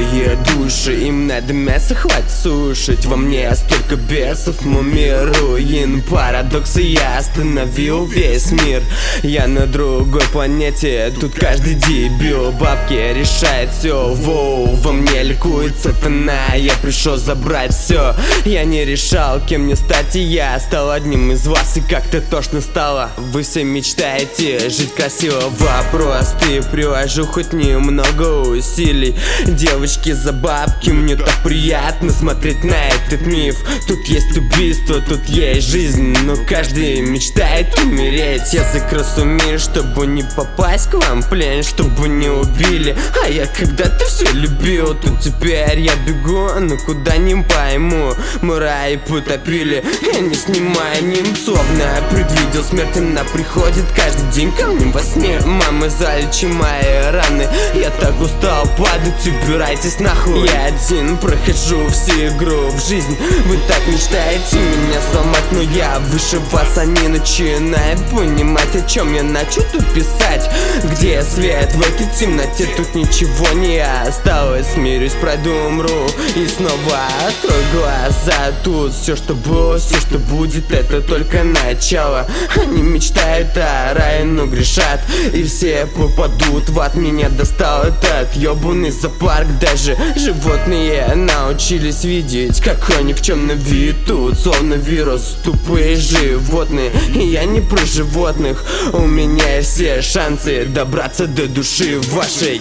Мертвые души, им надо мясо, хватит сушить. Во мне столько бесов, мой мир руин. Парадоксы, я остановил весь мир. Я на другой планете, тут каждый дебил. Бабки решает все, воу. Во мне ликует сатана, я пришел забрать все. Я не решал, кем мне стать, и я стал одним из вас. И как-то тошно стало. Вы все мечтаете жить красиво. Вопрос, ты приложу хоть немного усилий. Девочки за бабки, мне так приятно смотреть на этот миф. Тут есть убийство, тут есть жизнь, но каждый мечтает умереть. Язык разумею, чтобы не попасть к вам в плен, чтобы не убили. А я когда-то все любил, тут теперь я бегу, но куда не пойму. Мой рай потопили, я не снимаю немцовно. Предвидел смерть, она приходит каждый день ко мне во сне. Мама, залечи мои раны, я так устал падать, убирайтесь нахуй. Я один прохожу всю игру в жизнь. Вы так мечтаете меня сломать, но я выше вас, а не начинает понимать, о чем я начал тут писать. Где свет в этой темноте, тут ничего не осталось. Смирюсь, пройду, умру и снова открою глаза. Тут все, что было, все, что будет, это только начало. Они мечтают о рае, но грешат, и все попадут в ад. Меня достал этот ебаный зоопарк. Даже животные научились видеть, какой никчемный вид тут, словно вирус. Тупые животные, и я не про животных. У меня есть все шансы добраться до души вашей.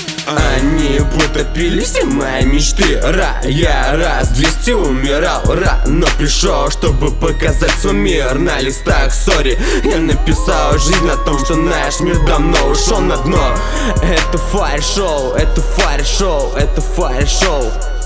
Они потопили все мои мечты. Я раз 200 умирал рано, пришел, чтобы показать свой мир на листах. Сори, я написал жизнь о том, что наш мир давно ушел на дно. Это фаер-шоу, это фаер-шоу, это фаер-шоу.